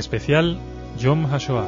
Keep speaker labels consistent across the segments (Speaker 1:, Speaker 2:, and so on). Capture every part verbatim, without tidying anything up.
Speaker 1: Especial Yom HaShoah.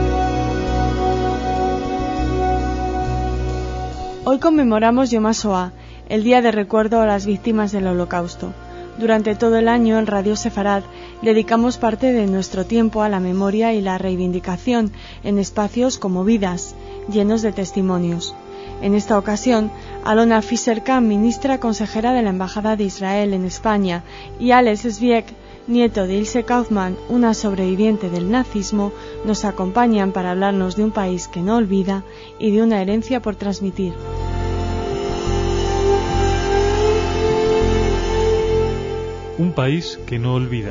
Speaker 2: Hoy conmemoramos Yom HaShoah, el día de recuerdo a las víctimas del Holocausto. Durante todo el año en Radio Sefarad dedicamos parte de nuestro tiempo a la memoria y la reivindicación en espacios como Vidas, llenos de testimonios. En esta ocasión, Alona Fischer-Kahn, ministra consejera de la Embajada de Israel en España, y Alex Sviek, nieto de Ilse Kaufmann, una sobreviviente del nazismo, nos acompañan para hablarnos de un país que no olvida y de una herencia por transmitir.
Speaker 1: Un país que no olvida.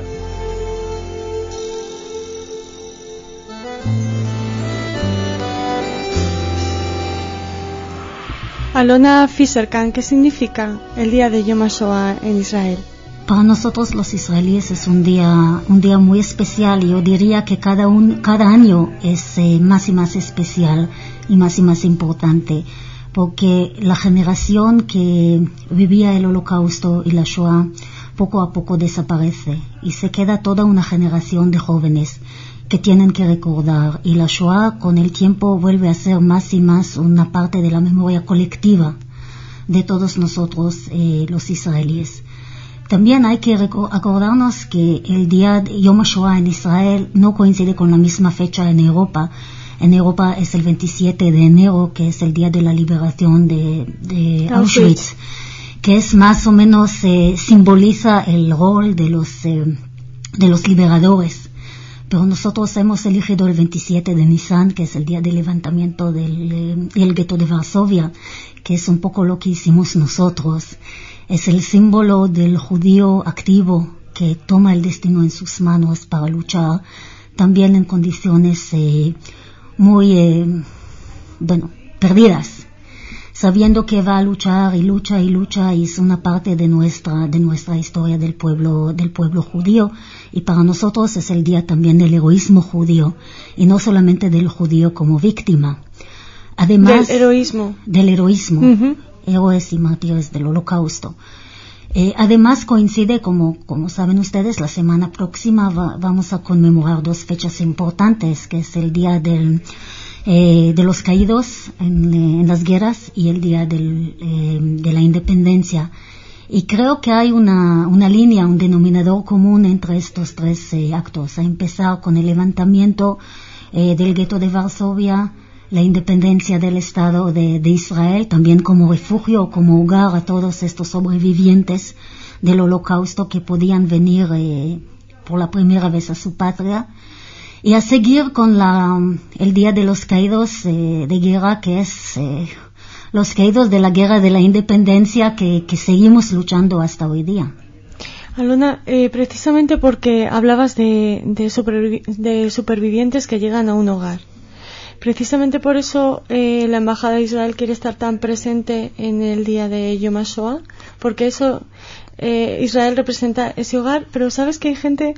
Speaker 2: Alona Fischer-Kahn, ¿qué significa el día de Yom HaShoah en Israel?
Speaker 3: Para nosotros los israelíes es un día un día muy especial, y yo diría que cada un, cada año es eh, más y más especial y más y más importante, porque la generación que vivía el Holocausto y la Shoah poco a poco desaparece y se queda toda una generación de jóvenes que tienen que recordar, y la Shoah con el tiempo vuelve a ser más y más una parte de la memoria colectiva de todos nosotros eh, los israelíes. También hay que acordarnos que el día de Yom HaShoah en Israel no coincide con la misma fecha en Europa. En Europa es el veintisiete de enero, que es el día de la liberación de, de Auschwitz, Auschwitz, que es más o menos, eh, simboliza el rol de los, eh, de los liberadores. Pero nosotros hemos elegido el veintisiete de Nisan, que es el día del levantamiento del eh, el gueto de Varsovia, que es un poco lo que hicimos nosotros. Es el símbolo del judío activo que toma el destino en sus manos para luchar, también en condiciones eh, muy, eh, bueno, perdidas, sabiendo que va a luchar y lucha y lucha, y es una parte de nuestra, de nuestra historia del pueblo, del pueblo judío, y para nosotros es el día también del heroísmo judío, y no solamente del judío como víctima. Además,
Speaker 2: del heroísmo.
Speaker 3: Del heroísmo. Uh-huh. Héroes y mártires del Holocausto. Eh, además coincide, como, como saben ustedes, la semana próxima va, vamos a conmemorar dos fechas importantes, que es el día del, eh, de los caídos en, eh, en las guerras y el día del, eh, de la independencia. Y creo que hay una, una línea, un denominador común entre estos tres eh, actos, a empezar con el levantamiento eh, del gueto de Varsovia, la independencia del Estado de, de Israel, también como refugio, como hogar a todos estos sobrevivientes del Holocausto que podían venir eh, por la primera vez a su patria, y a seguir con la, el Día de los Caídos eh, de Guerra, que es eh, los caídos de la Guerra de la Independencia que, que seguimos luchando hasta hoy día.
Speaker 2: Alona, eh, precisamente porque hablabas de, de, supervi- de supervivientes que llegan a un hogar. Precisamente por eso eh, la Embajada de Israel quiere estar tan presente en el día de Yom HaShoah, porque eso, eh, Israel representa ese hogar, pero sabes que hay gente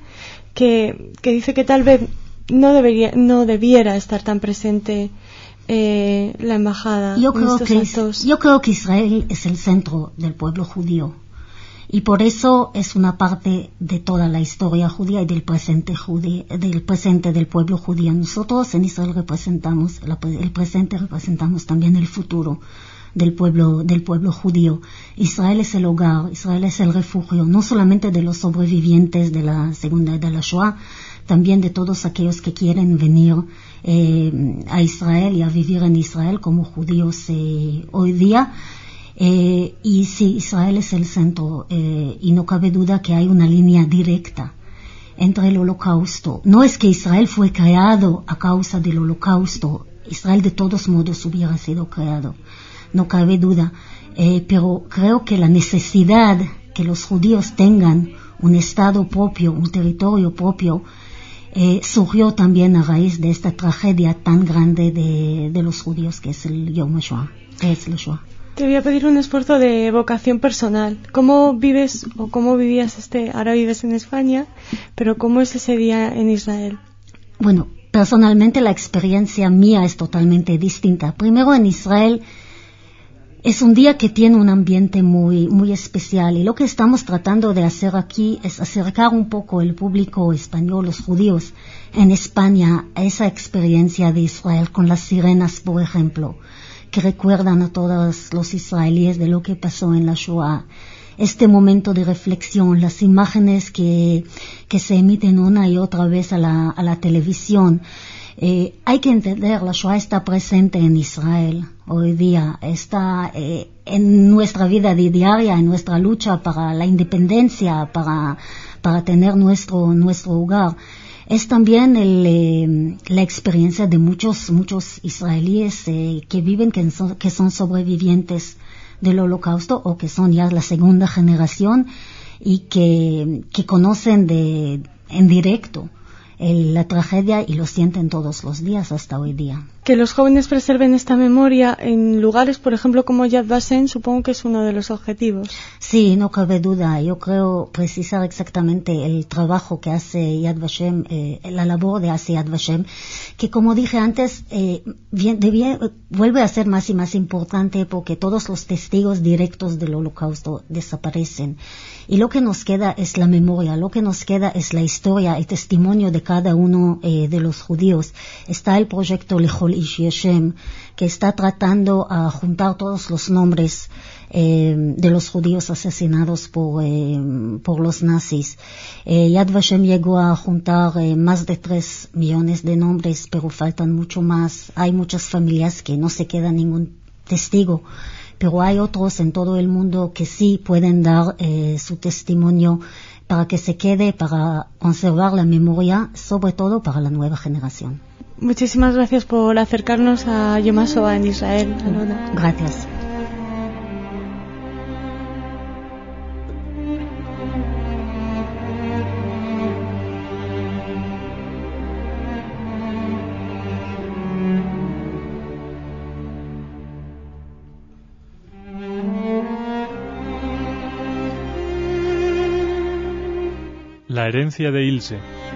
Speaker 2: que, que dice que tal vez no debería, no debiera estar tan presente eh, la Embajada
Speaker 3: yo
Speaker 2: en
Speaker 3: creo
Speaker 2: estos
Speaker 3: que
Speaker 2: actos.
Speaker 3: Es, yo creo que Israel es el centro del pueblo judío, y por eso es una parte de toda la historia judía y del presente judío, del presente del pueblo judío. Nosotros en Israel representamos la, el presente, representamos también el futuro del pueblo del pueblo judío. Israel es el hogar, Israel es el refugio, no solamente de los sobrevivientes de la segunda de la Shoah, también de todos aquellos que quieren venir eh, a Israel y a vivir en Israel como judíos eh, hoy día. Eh, y sí, Israel es el centro, eh, y no cabe duda que hay una línea directa entre el Holocausto. No es que Israel fue creado a causa del Holocausto, Israel de todos modos hubiera sido creado, no cabe duda, eh, pero creo que la necesidad que los judíos tengan un estado propio, un territorio propio, eh, surgió también a raíz de esta tragedia tan grande de, de los judíos, que es el Yom HaShoah, que es la Shoah.
Speaker 2: Te voy a pedir un esfuerzo de vocación personal. ¿Cómo vives o cómo vivías este? Ahora vives en España, pero ¿cómo es ese día en Israel?
Speaker 3: Bueno, personalmente la experiencia mía es totalmente distinta. Primero, en Israel es un día que tiene un ambiente muy, muy especial, y lo que estamos tratando de hacer aquí es acercar un poco el público español, los judíos en España, a esa experiencia de Israel con las sirenas, por ejemplo, que recuerdan a todos los israelíes de lo que pasó en la Shoah. Este momento de reflexión, las imágenes que, que se emiten una y otra vez a la, a la televisión. Eh, hay que entender, la Shoah está presente en Israel hoy día, está eh, en nuestra vida diaria, en nuestra lucha para la independencia, para, para tener nuestro, nuestro hogar. Es también el, eh, la experiencia de muchos, muchos israelíes eh, que viven, que son, que son sobrevivientes del Holocausto o que son ya la segunda generación y que, que conocen de, en directo el, la tragedia y lo sienten todos los días hasta hoy día.
Speaker 2: Que los jóvenes preserven esta memoria en lugares, por ejemplo, como Yad Vashem, supongo que es uno de los objetivos.
Speaker 3: Sí, no cabe duda. Yo creo precisar exactamente el trabajo que hace Yad Vashem, eh, la labor de hace Yad Vashem, que como dije antes, eh, bien, debía, vuelve a ser más y más importante porque todos los testigos directos del Holocausto desaparecen. Y lo que nos queda es la memoria, lo que nos queda es la historia, el testimonio de cada uno eh, de los judíos. Está el proyecto Lechol Ish Yeshem, que está tratando a juntar todos los nombres eh, de los judíos asesinados por, eh, por los nazis. Eh, Yad Vashem llegó a juntar eh, más de tres millones de nombres, pero faltan mucho más. Hay muchas familias que no se queda ningún testigo, pero hay otros en todo el mundo que sí pueden dar eh, su testimonio para que se quede, para conservar la memoria, sobre todo para la nueva generación.
Speaker 2: Muchísimas gracias por acercarnos a Yom HaShoah en Israel, Alona.
Speaker 3: Gracias.
Speaker 1: La herencia de Ilse.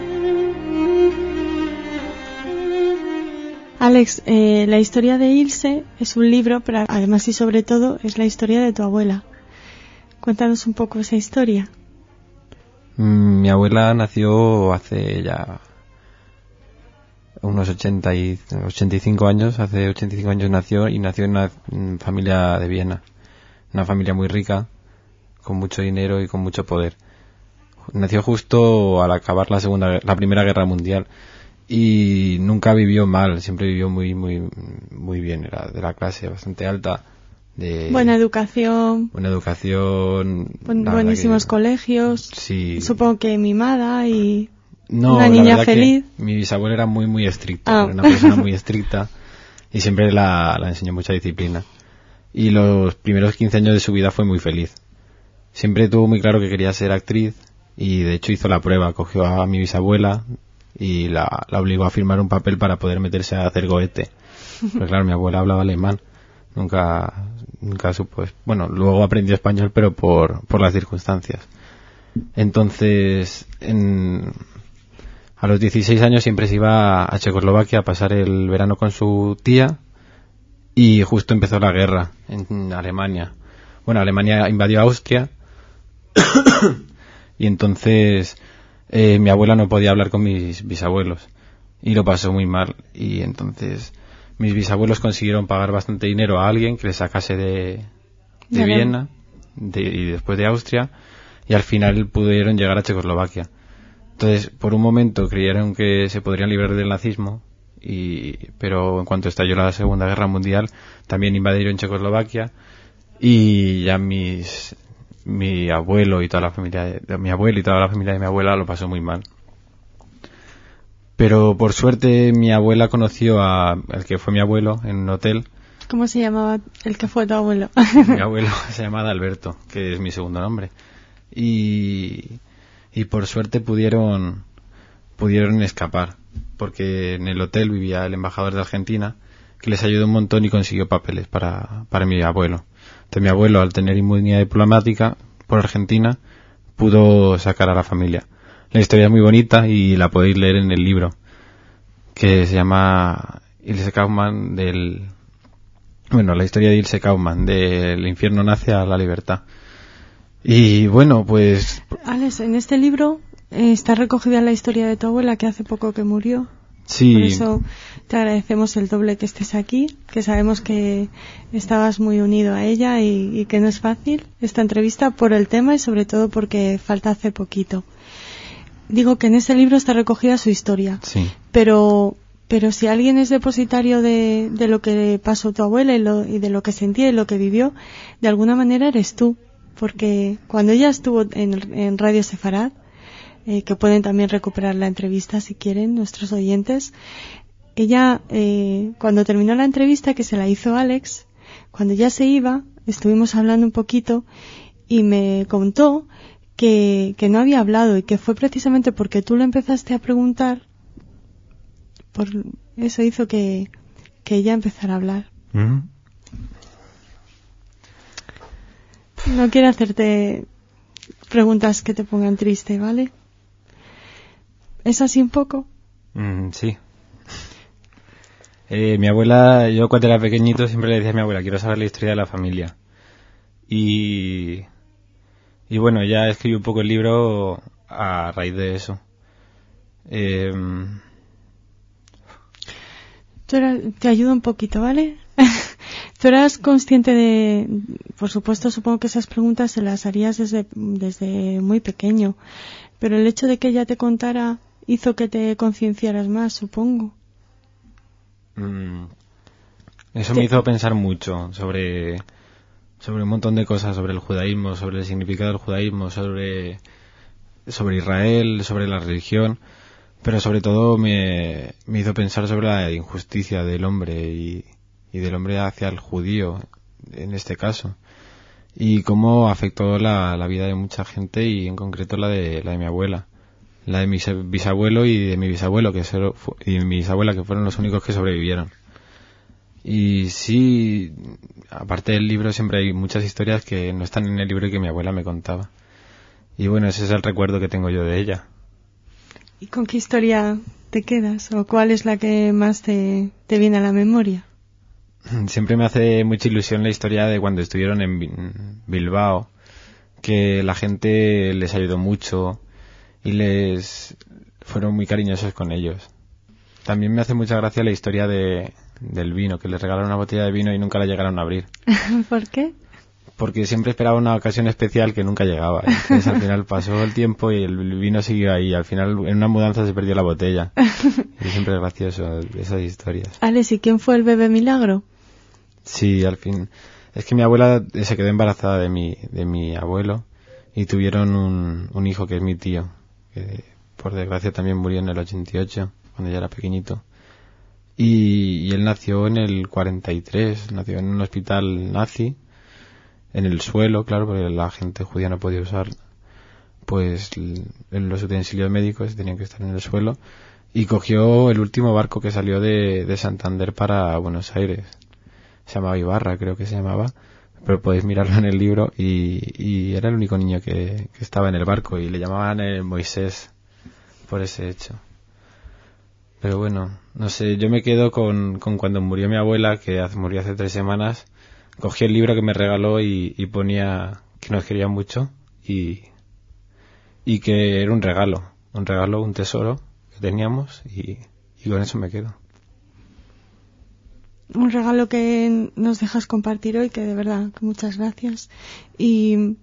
Speaker 2: Alex, eh, la historia de Ilse es un libro, pero además y sobre todo es la historia de tu abuela. Cuéntanos un poco esa historia.
Speaker 4: Mi abuela nació hace ya unos ochenta y, ochenta y cinco años, hace ochenta y cinco años nació y nació en una familia de Viena, una familia muy rica, con mucho dinero y con mucho poder. Nació justo al acabar la segunda, la primera guerra mundial y nunca vivió mal, siempre vivió muy, muy, muy bien. Era de la clase bastante alta, de
Speaker 2: buena educación,
Speaker 4: buena educación,
Speaker 2: buen, buenísimos que, colegios.
Speaker 4: Sí.
Speaker 2: Supongo que mimada y
Speaker 4: no,
Speaker 2: una niña feliz.
Speaker 4: Mi bisabuelo era muy, muy estricto,
Speaker 2: ah.
Speaker 4: era una persona muy estricta y siempre la, la enseñó mucha disciplina. Y los primeros quince años de su vida fue muy feliz. Siempre tuvo muy claro que quería ser actriz. Y de hecho hizo la prueba, cogió a mi bisabuela y la, la obligó a firmar un papel para poder meterse a hacer Goethe. Pero claro, mi abuela hablaba alemán, nunca nunca supo, bueno, luego aprendió español pero por, por las circunstancias. Entonces, en, a los dieciséis años siempre se iba a Checoslovaquia a pasar el verano con su tía y justo empezó la guerra en Alemania. Bueno, Alemania invadió Austria y entonces eh, mi abuela no podía hablar con mis bisabuelos y lo pasó muy mal, y entonces mis bisabuelos consiguieron pagar bastante dinero a alguien que le sacase de, de Viena de, y después de Austria, y al final pudieron llegar a Checoslovaquia. Entonces por un momento creyeron que se podrían librar del nazismo, y pero en cuanto estalló la Segunda Guerra Mundial también invadieron Checoslovaquia y ya mis mi abuelo y toda la familia de, de mi abuelo y toda la familia de mi abuela lo pasó muy mal. Pero por suerte mi abuela conoció a el que fue mi abuelo en un hotel.
Speaker 2: ¿Cómo se llamaba el que fue tu abuelo?
Speaker 4: Mi abuelo se llamaba Alberto, que es mi segundo nombre. Y y por suerte pudieron pudieron escapar, porque en el hotel vivía el embajador de Argentina, que les ayudó un montón y consiguió papeles para para mi abuelo. Entonces mi abuelo, al tener inmunidad diplomática por Argentina, pudo sacar a la familia. La historia es muy bonita y la podéis leer en el libro, que se llama Ilse Kaufmann del Bueno, la historia de Ilse Kaufmann, del infierno nace a la libertad. Y bueno, pues...
Speaker 2: Alex, en este libro eh, está recogida la historia de tu abuela, que hace poco que murió.
Speaker 4: Sí.
Speaker 2: Por eso te agradecemos el doble que estés aquí, que sabemos que estabas muy unido a ella y, y que no es fácil esta entrevista por el tema y sobre todo porque falta hace poquito. Digo que en este libro está recogida su historia.
Speaker 4: Sí.
Speaker 2: Pero... Pero si alguien es depositario de, de lo que pasó a tu abuela y, lo, y de lo que sentía y lo que vivió, de alguna manera eres tú. Porque cuando ella estuvo en, en Radio Sefarad, eh, que pueden también recuperar la entrevista si quieren nuestros oyentes, ella, eh, cuando terminó la entrevista que se la hizo Alex, cuando ya se iba, estuvimos hablando un poquito y me contó que, que no había hablado y que fue precisamente porque tú le empezaste a preguntar. Por eso hizo que, que ella empezara a hablar.
Speaker 4: Mm.
Speaker 2: No quiero hacerte preguntas que te pongan triste, ¿vale? ¿Es así un poco?
Speaker 4: Mm, sí. Eh, mi abuela, yo cuando era pequeñito siempre le decía a mi abuela, quiero saber la historia de la familia. Y, y bueno, ya escribí un poco el libro a raíz de eso. Eh...
Speaker 2: Tú eras, te ayudo un poquito, ¿vale? Tú eras consciente de, por supuesto, supongo que esas preguntas se las harías desde, desde muy pequeño, pero el hecho de que ella te contara hizo que te concienciaras más, supongo.
Speaker 4: Mm, eso
Speaker 2: te...
Speaker 4: me hizo pensar mucho sobre, sobre un montón de cosas, sobre el judaísmo, sobre el significado del judaísmo, sobre, sobre Israel, sobre la religión. Pero sobre todo me, me hizo pensar sobre la injusticia del hombre y, y del hombre hacia el judío, en este caso. Y cómo afectó la, la vida de mucha gente y en concreto la de, la de mi abuela. La de mi bisabuelo y de mi bisabuelo, que solo, y mi bisabuela, que fueron los únicos que sobrevivieron. Y sí, aparte del libro siempre hay muchas historias que no están en el libro y que mi abuela me contaba. Y bueno, ese es el recuerdo que tengo yo de ella.
Speaker 2: ¿Y con qué historia te quedas? ¿O cuál es la que más te, te viene a la memoria?
Speaker 4: Siempre me hace mucha ilusión la historia de cuando estuvieron en Bilbao, que la gente les ayudó mucho y les fueron muy cariñosos con ellos. También me hace mucha gracia la historia de, del vino, que les regalaron una botella de vino y nunca la llegaron a abrir.
Speaker 2: ¿Por qué?
Speaker 4: Porque siempre esperaba una ocasión especial que nunca llegaba. Entonces al final pasó el tiempo y el vino siguió ahí. Al final en una mudanza se perdió la botella. Y siempre es gracioso esas historias.
Speaker 2: Alex, ¿y quién fue el bebé milagro?
Speaker 4: Sí, al fin. Es que mi abuela se quedó embarazada de mi, de mi abuelo y tuvieron un, un hijo que es mi tío, que por desgracia también murió en el ochenta y ocho, cuando ya era pequeñito. Y, y él nació en el cuarenta y tres, nació en un hospital nazi, en el suelo, claro, porque la gente judía no podía usar pues los utensilios médicos, tenían que estar en el suelo, y cogió el último barco que salió de, de Santander para Buenos Aires. Se llamaba Ibarra, creo que se llamaba, pero podéis mirarlo en el libro, y, y era el único niño que, que estaba en el barco, y le llamaban el Moisés por ese hecho. Pero bueno, no sé, yo me quedo con, con cuando murió mi abuela, que hace, murió hace tres semanas. Cogí el libro que me regaló y, y ponía que nos quería mucho y, y que era un regalo, un regalo, un tesoro que teníamos y, y con eso me quedo.
Speaker 2: Un regalo que nos dejas compartir hoy, que de verdad, que muchas gracias. Y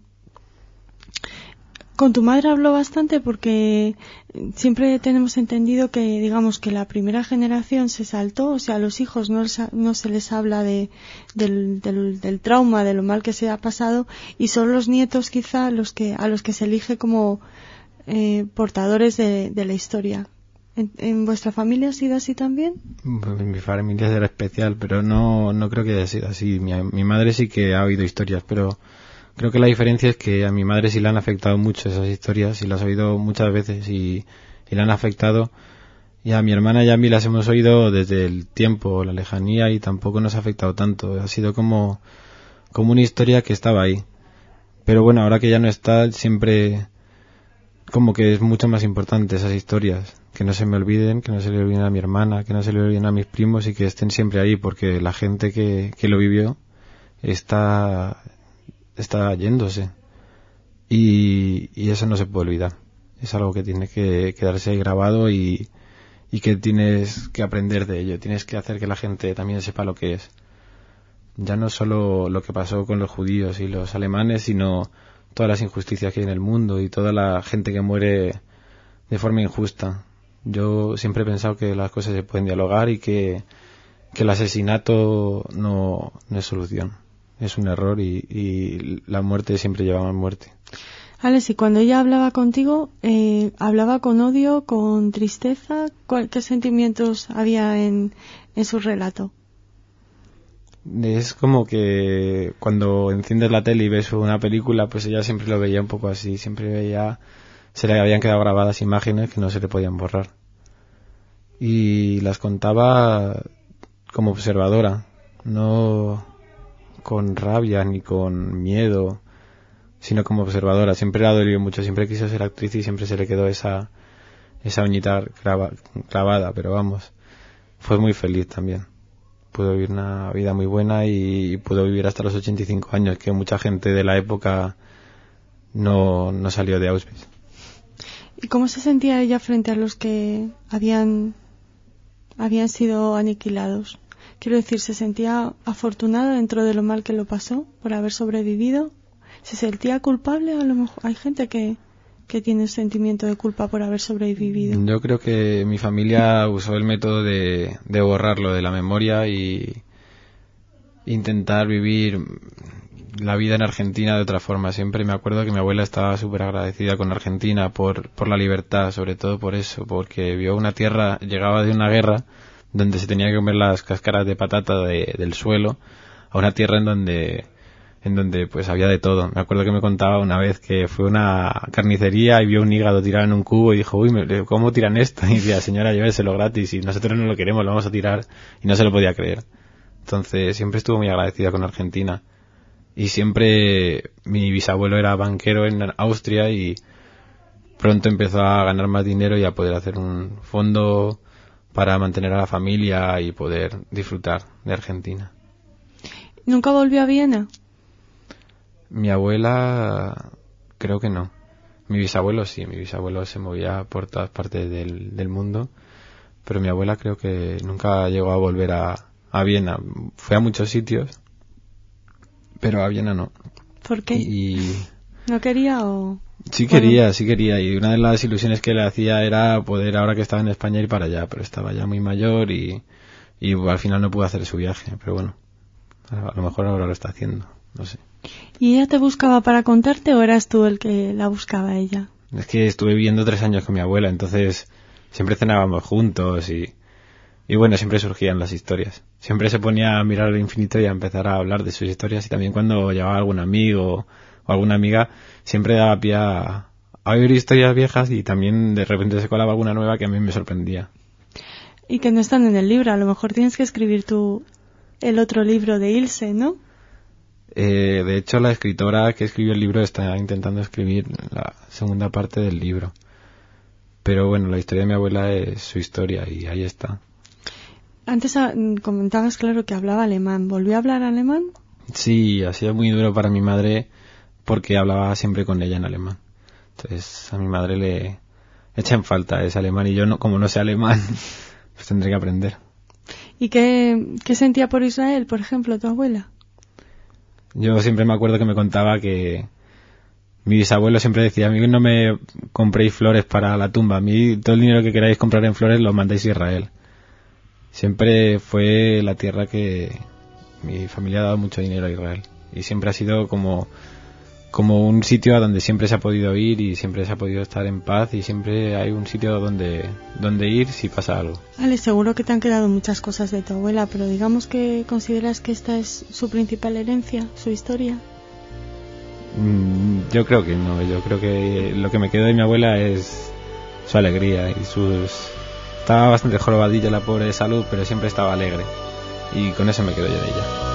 Speaker 2: con tu madre habló bastante porque siempre tenemos entendido que, digamos, que la primera generación se saltó, o sea, a los hijos no, no se les habla de, del, del, del trauma, de lo mal que se ha pasado, y son los nietos quizá los que, a los que se elige como eh, portadores de, de la historia. ¿En, ¿En vuestra familia ha sido así también?
Speaker 4: En mi familia era especial, pero no, no creo que haya sido así. Mi, mi madre sí que ha oído historias, pero creo que la diferencia es que a mi madre sí le han afectado mucho esas historias y las ha oído muchas veces y, y le han afectado. Y a mi hermana y a mí las hemos oído desde el tiempo, la lejanía, y tampoco nos ha afectado tanto. Ha sido como, como una historia que estaba ahí. Pero bueno, ahora que ya no está, siempre como que es mucho más importante esas historias, que no se me olviden, que no se le olviden a mi hermana, que no se le olviden a mis primos y que estén siempre ahí, porque la gente que, que lo vivió está, está yéndose. Y, y eso no se puede olvidar. Es algo que tiene que quedarse ahí grabado y, y que tienes que aprender de ello. Tienes que hacer que la gente también sepa lo que es. Ya no solo lo que pasó con los judíos y los alemanes, sino todas las injusticias que hay en el mundo y toda la gente que muere de forma injusta. Yo siempre he pensado que las cosas se pueden dialogar y que, que el asesinato no, no es solución. Es un error y, y la muerte siempre lleva más muerte.
Speaker 2: Alex, y cuando ella hablaba contigo, eh, ¿hablaba con odio, con tristeza? ¿Cuál, ¿Qué sentimientos había en, en su relato?
Speaker 4: Es como que cuando enciendes la tele y ves una película, pues ella siempre lo veía un poco así, siempre veía, se le habían quedado grabadas imágenes que no se le podían borrar. Y las contaba como observadora, no con rabia ni con miedo, sino como observadora. Siempre le ha dolido mucho, siempre quiso ser actriz y siempre se le quedó esa esa uñita clava, clavada, pero vamos, fue muy feliz también. Pudo vivir una vida muy buena y pudo vivir hasta los ochenta y cinco años, que mucha gente de la época no, no salió de Auschwitz.
Speaker 2: ¿Y cómo se sentía ella frente a los que habían, habían sido aniquilados? Quiero decir, ¿se sentía afortunada dentro de lo mal que lo pasó por haber sobrevivido? ¿Se sentía culpable? A lo mejor hay gente que, que tiene un sentimiento de culpa por haber sobrevivido.
Speaker 4: Yo creo que mi familia usó el método de, de borrarlo de la memoria y intentar vivir la vida en Argentina de otra forma. Siempre me acuerdo que mi abuela estaba súper agradecida con Argentina por, por la libertad, sobre todo por eso, porque vio una tierra, llegaba de una guerra donde se tenía que comer las cáscaras de patata de, del suelo, a una tierra en donde en donde pues había de todo. Me acuerdo que me contaba una vez que fue a una carnicería y vio un hígado tirado en un cubo y dijo, uy, ¿cómo tiran esto? Y decía, señora, lléveselo gratis y nosotros no lo queremos, lo vamos a tirar. Y no se lo podía creer. Entonces siempre estuvo muy agradecida con Argentina. Y siempre mi bisabuelo era banquero en Austria y pronto empezó a ganar más dinero y a poder hacer un fondo para mantener a la familia y poder disfrutar de Argentina.
Speaker 2: ¿Nunca volvió a Viena?
Speaker 4: Mi abuela, creo que no. Mi bisabuelo sí, mi bisabuelo se movía por todas partes del, del mundo, pero mi abuela creo que nunca llegó a volver a, a Viena. Fue a muchos sitios, pero a Viena no.
Speaker 2: ¿Por qué?
Speaker 4: Y...
Speaker 2: ¿No quería o...?
Speaker 4: Sí quería, bueno. sí quería, y una de las ilusiones que le hacía era poder, ahora que estaba en España, ir para allá, pero estaba ya muy mayor y, y al final no pudo hacer su viaje, pero bueno, a lo mejor ahora lo está haciendo, no sé.
Speaker 2: ¿Y ella te buscaba para contarte o eras tú el que la buscaba a ella?
Speaker 4: Es que estuve viviendo tres años con mi abuela, entonces siempre cenábamos juntos y, y bueno, siempre surgían las historias. Siempre se ponía a mirar al infinito y a empezar a hablar de sus historias, y también cuando llevaba algún amigo o alguna amiga, siempre daba pie a, a oír historias viejas y también de repente se colaba alguna nueva que a mí me sorprendía.
Speaker 2: Y que no están en el libro, a lo mejor tienes que escribir tú el otro libro de Ilse, ¿no?
Speaker 4: Eh, de hecho, la escritora que escribió el libro está intentando escribir la segunda parte del libro. Pero bueno, la historia de mi abuela es su historia y ahí está.
Speaker 2: Antes a, comentabas, claro, que hablaba alemán. ¿Volvió a hablar alemán?
Speaker 4: Sí, ha sido muy duro para mi madre porque hablaba siempre con ella en alemán. Entonces a mi madre le echa en falta ese alemán y yo, no, como no sé alemán, pues tendré que aprender.
Speaker 2: ¿Y qué, qué sentía por Israel, por ejemplo, tu abuela?
Speaker 4: Yo siempre me acuerdo que me contaba que mi bisabuelo siempre decía, a mí no me compréis flores para la tumba, a mí todo el dinero que queráis comprar en flores lo mandáis a Israel. Siempre fue la tierra que mi familia ha dado mucho dinero a Israel y siempre ha sido como, como un sitio a donde siempre se ha podido ir y siempre se ha podido estar en paz y siempre hay un sitio donde, donde ir si pasa algo.
Speaker 2: Ale, seguro que te han quedado muchas cosas de tu abuela, pero digamos que consideras que esta es su principal herencia, su historia.
Speaker 4: Mm, yo creo que no, yo creo que lo que me quedó de mi abuela es su alegría y sus... Estaba bastante jorobadilla la pobre de salud, pero siempre estaba alegre y con eso me quedo yo de ella.